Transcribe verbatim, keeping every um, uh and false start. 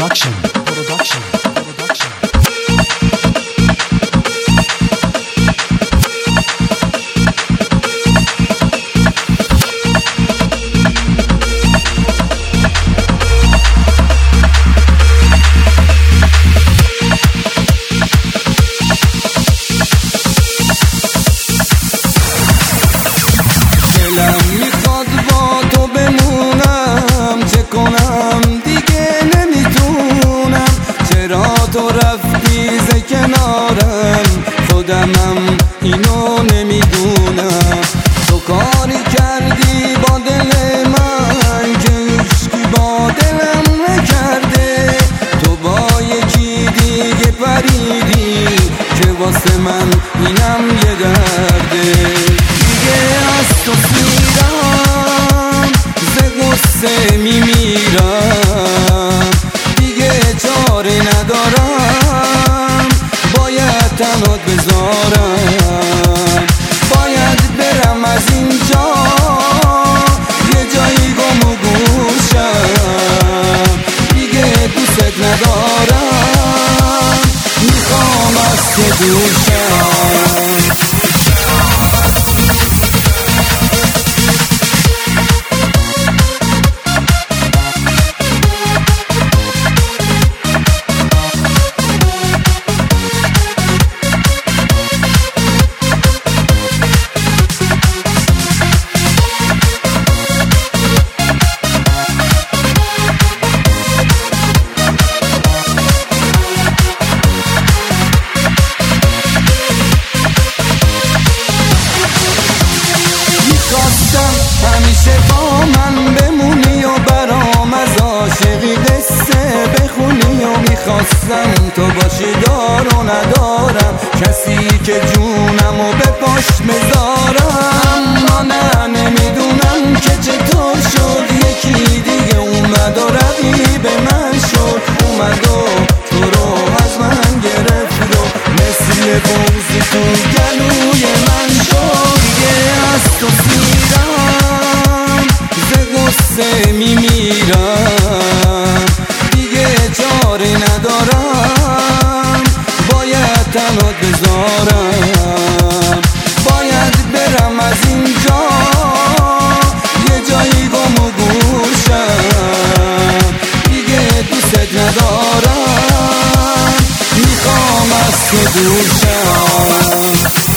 Production. Production. Production. دلم میخواد با تو بمونم، چه کنم دیگه نمیتونم. چرا تو رفتی ز کنارم، خودمم اینو نمیدونم. تو کاری کردی با دل من که هیچکی با دلم نکرده. تو با یکی دیگه پریدی که واسه من اینم یه درده. از تو سیرم ز غصه میمیرم، دیگه چاره ندارم، باید تنهات بذارم. باید برم از اینجا یه جایی گم و گوشم، دیگه دوست ندارم، میخوام از تو دور شم. همیشه با من بمونی و برام از عاشقی قصه بخونی. و میخواستم تو باشی، دار و ندارم کسی که جونمو به پاش بذارم. اما نه نمیدونم که چطور شد، یکی دیگه اومد و رقیب من شد. اومد و تو رو از من گرفت و مثل بغضی تو گلوی من شد. دیگه از تو سیرم ز غصه میمیرم، دیگه چاره ندارم، باید تنهات بذارم. باید برم از اینجا یه جایی گم و گوشم، دیگه دوست ندارم، میخوام از تو دور شم.